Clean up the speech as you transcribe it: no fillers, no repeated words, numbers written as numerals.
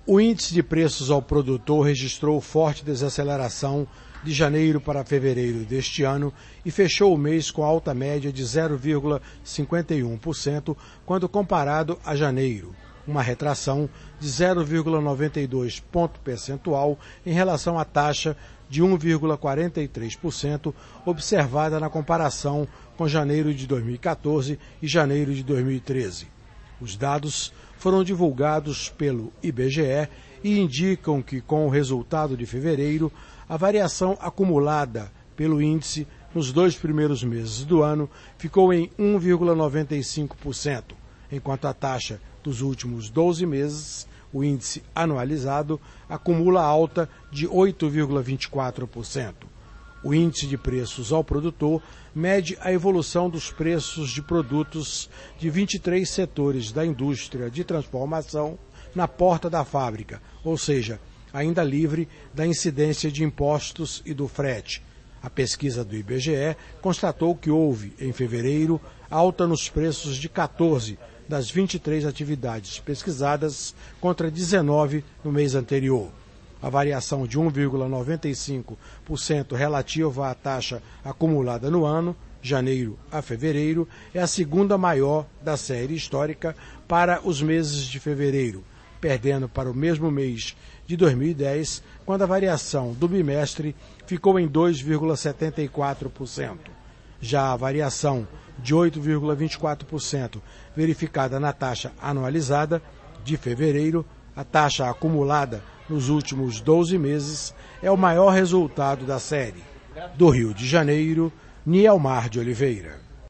O índice de preços ao produtor registrou forte desaceleração de janeiro para fevereiro deste ano e fechou o mês com alta média de 0,51% quando comparado a janeiro, uma retração de 0,92 ponto percentual em relação à taxa de 1,43% observada na comparação com janeiro de 2014 e janeiro de 2013. Os dados foram divulgados pelo IBGE e indicam que, com o resultado de fevereiro, a variação acumulada pelo índice nos 2 primeiros meses do ano ficou em 1,95%, enquanto a taxa dos últimos 12 meses, o índice anualizado, acumula alta de 8,24%. O índice de preços ao produtor mede a evolução dos preços de produtos de 23 setores da indústria de transformação na porta da fábrica, ou seja, ainda livre da incidência de impostos e do frete. A pesquisa do IBGE constatou que houve, em fevereiro, alta nos preços de 14 das 23 atividades pesquisadas contra 19 no mês anterior. A variação de 1,95% relativa à taxa acumulada no ano, janeiro a fevereiro, é a segunda maior da série histórica para os meses de fevereiro, perdendo para o mesmo mês de 2010, quando a variação do bimestre ficou em 2,74%. Já a variação de 8,24% verificada na taxa anualizada de fevereiro, a taxa acumulada nos últimos 12 meses, é o maior resultado da série. Do Rio de Janeiro, Nielmar de Oliveira.